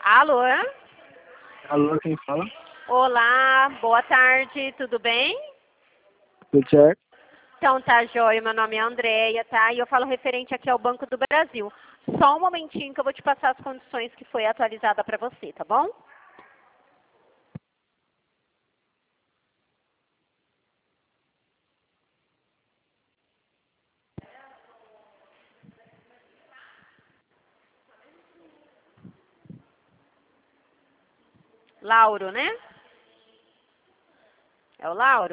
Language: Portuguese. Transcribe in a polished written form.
Alô? Alô, quem fala? Olá, boa tarde, tudo bem? Tudo certo? Então tá, joia, meu nome é Andréia, tá? E eu falo referente aqui ao Banco do Brasil. Só um momentinho que eu vou te passar as condições que foi atualizada para você, tá bom? Lauro, né? É o Lauro?